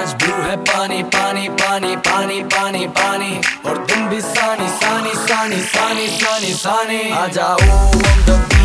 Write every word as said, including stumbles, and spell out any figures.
आकाश blue है, पानी पानी पानी पानी पानी पानी, और तुम भी सानी सानी सानी सानी सानी सानी। आ जाओ